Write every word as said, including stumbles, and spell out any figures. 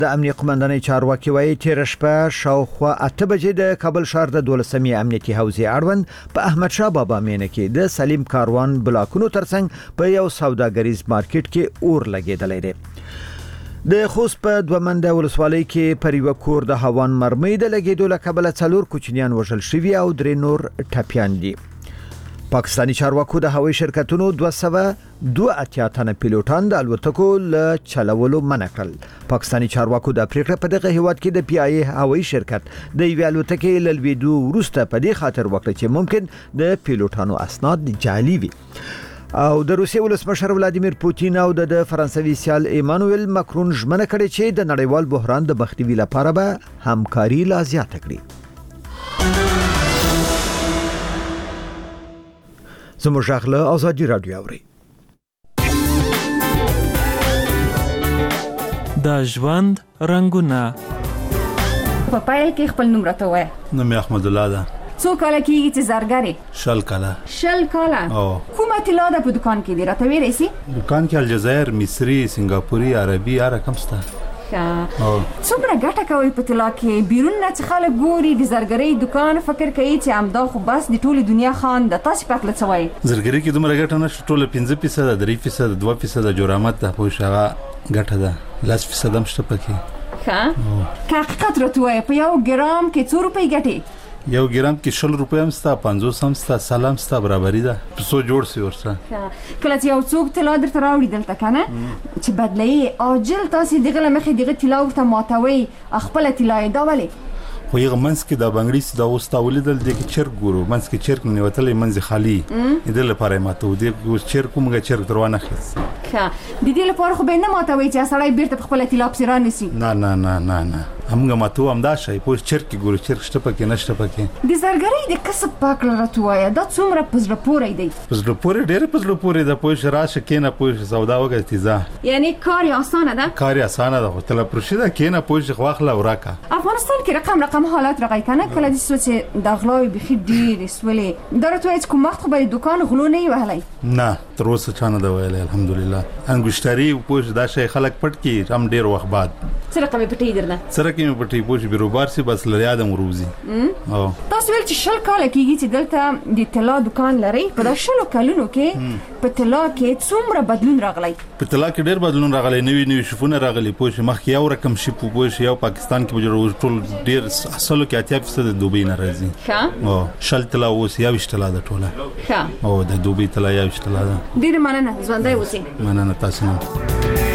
د امنیت قومندانۍ چارواکي وایي تیر شپه شاوخوا اته بجې د کابل ښار د دولسمې امنیتي حوزې اړوند په احمد شاه بابا مینه کې د سلیم کاروان بلاکونو ترڅنګ په یو سوداګریز مارکیټ کې اور لګېدلی دی. د خوست په دوه منده ولسوالۍ کې پر یو کور د هوان مرمۍ د لګېدو له کبله څلور کوچنیان وژل شوي او درې نور ټپیان دي. پاکستاني چارواکو د هوایي شرکتونو دوه سوه دوه اتیا تنه پیلوټان د الوتکو له چلولو منع کړل. پاکستاني چارواکو د پریکړه په دغه هیواد کې د پی آی ای هوایي شرکت د یوې الوتکې له لوېدو وروسته په دې خاطر وکړه چې ممکن د پیلوټانو اسناد جعلي وي. او د روسیې ولسمشر ولادیمیر پوتین او د فرانسوي سیال ایمانوئل ماکرون ژمنه کړې چې د نړیوال بحران د مخنیوي لپاره به همکاري لا زیاته کړي. زموږ غږ له ازادي راډیو اوري. د ژوند رنگونه په پایل کې خپل نوم راته وای. نوم احمد الله ده. څو کاله کېږي چې زرګرې؟ شل کاله. شل کاله؟ کومه طلا ده په دکان کې دی راته ویلی سي؟ دکان کې الجزایر، مصري، سنگاپوري، عربي هر رقم شته. څومره ګټه کوي په طلا کې؟ بیرون نه چې خلک ګوري د زرګرۍ دکان فکر کوي چې همدا خو بس د ټولې دنیا خان د تاسې په هکله څه وایي؟ زرګرۍ کې دومره ګټه نشته. ټوله پنځه فیصده، درې فیصده، دوه فیصده جرامت ده پوه شې هغه ګټه ده. لس فیصده هم شته پکې. ښه که حقیقت راته ووایه په یو ګرام کې څو روپۍ ګټې؟ یو ګرام کې شل روپۍ هم ستا، پنځوس هم ستا، سل هم ستا، برابري ده. په څو جوړ سي ورسره. کله چې یو څوک طلا درته راوړي دلته که نه چې بدلوي عاجل تاسې دغه له مخې دغه طلا ورته ماتوئ خپله طلا یې دا ولې؟ خو یغه منځ کې دا بنګړي دا اوس تا ولیدل دی کې چرګ ګورو منځ کې چرګ نه وتلې منځ خالی دې لپاره ماته دی اوس چرګ کومګه چرګ دروانه خس ښه د دې لپاره خو به نه ماتوي چې سړی بیرته خپل طلا پسران نسی. نه نه نه نه نه همغه ماتو هم دا شي پوه چرګ کې ګورو چرګ شته پکې نشته پکې. د زرګرۍ د کسب پاک لرتوایا دا څومره پزړه پورې دی؟ پزړه پورې ډېر پزړه پورې ده پوه راشه کینه پوه سودا وګړي تیزه یعنی کار آسانه ده. کار آسانه ده خو تل پرشده کینه پوه خواخله وراکه. افغانستان کې رقم رقم حالات راغی کنه کله د سوچ د غلاوي بخي ډېر سولې درته وایي کوم وخت خو به دکان غلو نه وهلای؟ نه تر اوسه چانه دا ویل الحمدلله. انګشتري پوه دا شي خلک پټ کی هم ډېر وخت بعد سره کومه پټي درنه سره کومه پټي پوه بیروبار سي بس لري ادم روزي. او تاسو ویل چې شل کال کېږي چې دلته د طلا دکان لري په دا شلو کلونو کې په طلا کې څومره بدلون راغلی؟ په طلا کې ډېر بدلون راغلی. نوې نوې شفونه راغلي پوه مخکې یو رقم شي پوه یو پاکستان کې بجو ټول ډېر اصلو کې اتیا فیصد د دوبۍ نه راځي. ښه او شل طلا اوس یا وشتلا ده ټوله. ښه او د دوبۍ طلا یا وشتلا ده. ډېر مننه ژوندۍ اوسئ. مننه تاسو نه.